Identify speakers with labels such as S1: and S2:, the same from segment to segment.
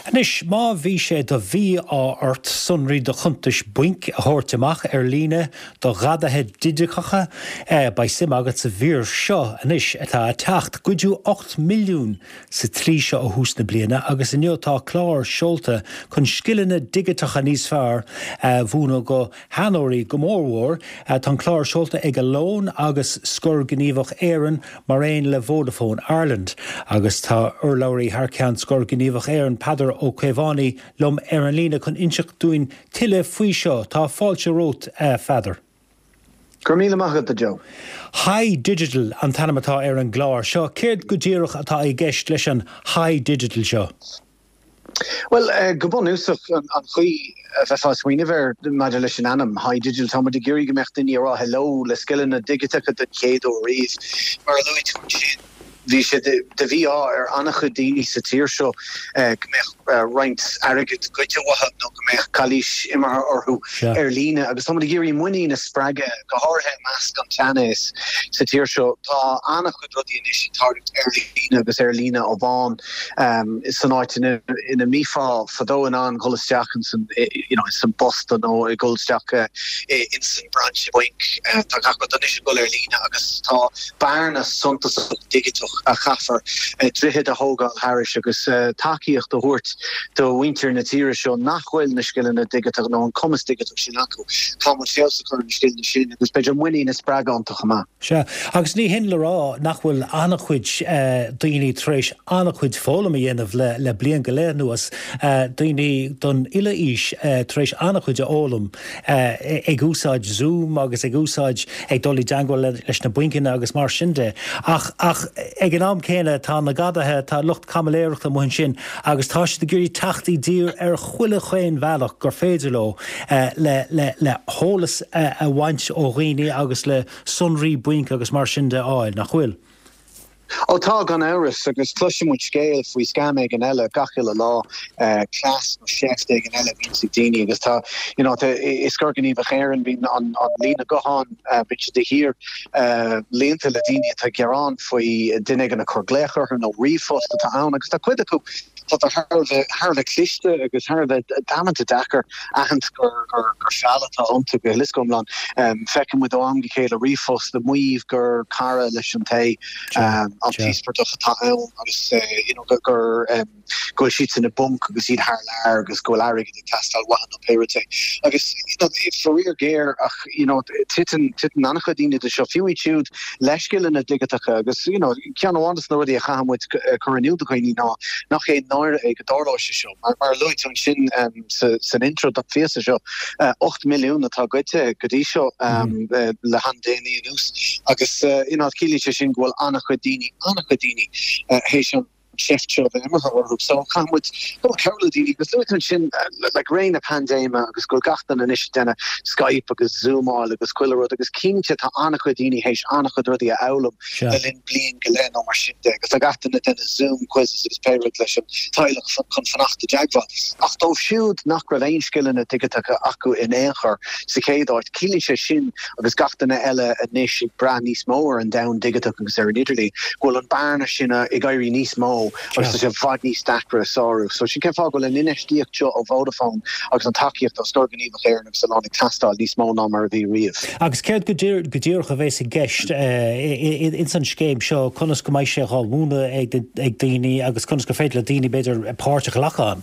S1: Anis má bhí sé do bhí ort sunraí do chuntais buinc a thuirteach líne do gadathe didicacha ba sim agat sa bhír seo anis atá teacht cuidú 8 milliún sa trí seo a hús na bliana agus inniutá chlár seolta chun skillanna digitacha níos fearr bhúna go hanóirí go mórmhór tá chlár seolta ag a lón agus scur gníomhach éireann mar réon le Vodafone Ireland agus tá urlabhraí Harceann scur gníomhach éireann Padar ó Caomhánaí lom ar an lína chun inseach dúin tuile faoi seo tá fáilte rót fadar.
S2: Gurmíle maigad Joe.
S1: High Digital an tanamatá ar an gláir seo céird go ddíireach atá I gceist leis an High Digital seo.
S2: Well, gobon úsach an chuí fáismhaoine bhar maidir leis an anam High Digital tá de géirí gomecht daoine ará hello le skillanna digitacha de céad ó riomh mar luid chun sin Bhí sé de VR annach daoine sa tír seo gombeach roinnt agad goite wathe nó gombeach calís imar orthú ar líne agus tá géirí muoine na sppraige go háthe meas gan teannis sa tír seo tá annach chud rudí inis target ar líne agus ar líne ó bháin is san áit ina mífá fadóin an golasteachchan san san Boston ó I golasteach in san branch buink tá gach don is go ar líne agus tá barna suntas digitoch a chaffer drihe a hoga Harris agus takeíocht de hoort de winter na tíre seo nachhfuil na skillne digitach ná an commas digitach sin acu tá fése chu skillne sin agus beidir muoine na spráganach ma.
S1: Se agus ní hin le rá nachhfuil annachhuid daoine tréis annachhuid fólam a dhéanamh le blian go léir nuas daoine don ile is tréis annachhuid a ólam ag úsáid Zoom agus ag úsáid ag dolí dangol leis na buincin agus mar sinnde ach ag an am céine tá na gadathe tá lucht camaléireachta muin sin agus tá si de gurí tachtaí dír ar chuile chuin bhealach gur féidir le hólas a bhaint ó riine agus le sunraí buinc agus mar sin de áil nach chfuil.
S2: Ó tá gan áras agus cluisiim muid scéil faoi scam ag an eile gachil lá clas nó chef ag an eile vín daine agus tá is scarganí a chéan bhín an lína gohan bit de hir lénta le daine tá gerán faoi duine gan a chugléchar nó rifost tá an agus tá cuid acu haar le klichte agus haar damante daker ahand gur fallata onto go liskomlan fekken with angecéle rifos de muíh gur cara leis an té an tíspertach agus gur go si in a bunk agus iad haar lair agus go larig de castal wahan op perite agus forrir géir ach titten annachchodine de chofiúid leiskillen a digitacha agus cean anders no a chahamid choú goine ná nach é ag dálóise seo mar luid an sin san intro dat fése seo 8 milliún atá goite godí seo le handéine nús agus cílíte sin ghfuil annachchodine hééis chefcho immer so kamut go Caroline agus lu sin like rain a pandéma agus go gatan an is denna Skype agus Zoom agus Quillerod agus kinte tá annachchodine héis annachchodrodi a álam lin blian gelen mar sinte agus a gatan den Zoom quizzes is pe leis teilech chun fanachta jagva ach dó siúd nach ra einskillen a digitacha acu in écher sa cédart kilise sin agus gatainna eile a níos bra níos mór an down digitach agus ar Italy ghfuil an barna sinna I gairí níos mó agus sé fadní stakra sorú so sin ken fágil an inestíochtjo ó Vodafone agus an takeíocht ó scorganíomh chéir agus salónnig tastal níos mó ná mar bhí riamh.
S1: Agus céir go dtíorcha bhééis a gceist in san scéim seo chunas go maiid sé gáilmúna ag daoine agus chunas go féit le daoine beidir páirteach lachán.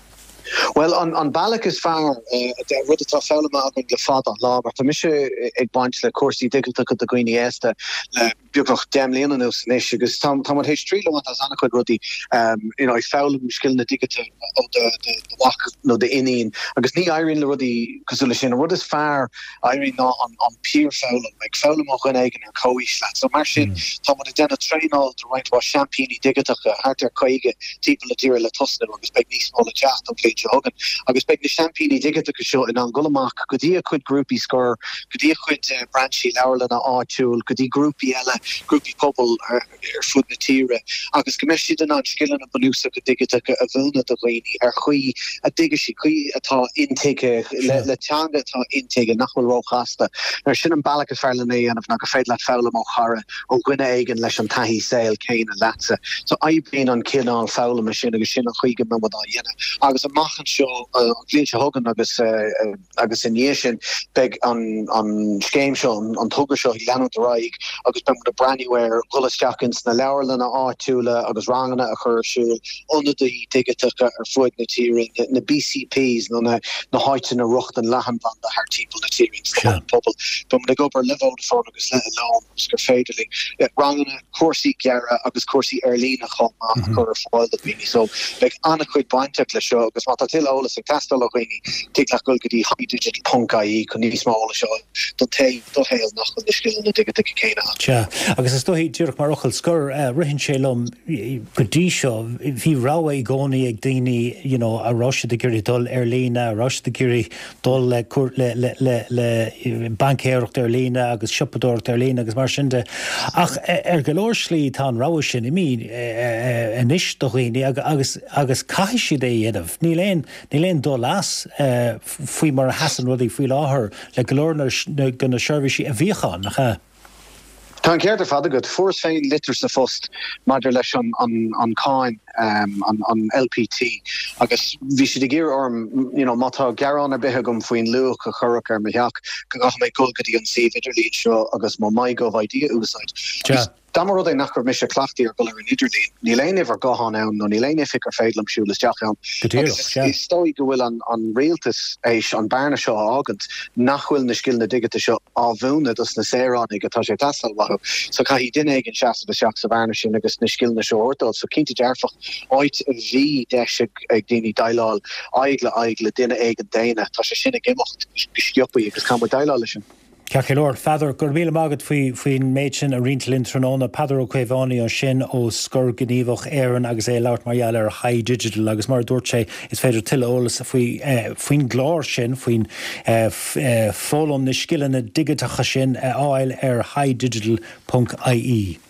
S2: Well an ballach is far rud atá fála le fad an lá mar tá mis ag baint le cuasí digilta go gooine éasta le beagnach déimléananús níos agus tá hééis tríle as annach chuid rudí ag fála skillna digita ó de wach nó de inín agus ní airíonn le rudí cosúla sin rud is fearr airíonn ná an pír fála ag fála mo chun aigen an choís leat so mar sin tá denna tréáil de roiint championí digitacha hart ar chuige típla le tíir le tosna agus beag níos móla teach an jogan. Agus beg na champini digit go seo in Angolamach godia chud groupie score, godia chud branchi lawerlan a áúil, godí groupie ela, groupie pobl fud na tíre. Agus gomeisi den an skillan a banúsa go digit a bhilna a bhaini chuí a digisi chuí atá intake le teanga atá intake nachhfuil róchasta. Sin an bailach is fearlané an na go féid le fála má chara ó gwine aigen leis an tahí saoil céin a latsa. So aibrín an cinál fála me sin agus sin a chuige me mod dhéine. Agus a machan seo an glíse hogan agus in sin beg an scéim seo an tuga seo i leanú raig agus be de brandyware golasteachins na lewerlan a áúile agus rangana a chuirsúil ondí digitecha fuid na tírin na BCPs na háitin na rucht an lehan van de haar típel na tírin pobl. Bum de gober levodafón agus le alone gus gur féidirling rangana cuasí geara agus cuasí Erlína chomma a chur fáil a bhíní. So beg anna chuid bainteach le seo agus mata til ólas ag testal a chuoine tiglach goil gotí high digital punkaí chun níos mála seo don taobh do héil nach chun na skillan na digitecha céine.
S1: Agus is dóhí dúach mar ochil scur rihin sé lom godí seo hí ráha i gcónaí ag daoine a ráise de gurí dul Erlína, ráise de gurí dul le bancéireacht Erlína agus sipadóireacht Erlína agus mar sinnde. Ach go leor slí tá an ráha sin i mí inis do chuoine agus caiisi si é dhéanamh. Ní léon dul as faoi mar hasan rudí faoi láthair le go leor gona seirbhísí a bhíochán nach
S2: Tá ceir fada go fós féin litir sa fust maidir leis an cáin an LPT agus bhí si de géir orm mátá gearán ar bethe gom faoin luach a chorach ar meach go gach méid colgadí an si idirlín seo agus má mai go bhaidí úsáid. Damar é nach mis clachtíí ar goir in Idirlín. Ní léine ar gohan an nó ní léine ficar féidlam siúlas deachan. Stoi go bhfuil an réaltas éis an bearna seo agant nachhfuil na skillna digite seo á bhúna dus na séránig atá sé tastal wahu. So ca hí duine gin seasta de seach sa bearna sin agus na skillna seo ortal. So cinnta dearfach áit a bhí deise ag daoine daileáil aigle duine éigen déine tá sé sinna gimocht gistiopaí agus cam daileáil sin.
S1: Ceach Lord, Father, gur míle mágad faoin méid sin a rintalinn tróna Padar ó Cuevánaí an sin ó scur gníomhach éireann agus é leabhart margheall ar high digital agus mar dúirt sé is féidir tuile ólas faoin gláir sin faoin fólam na skillanna digiteacha sin áil ar highdigital.ie.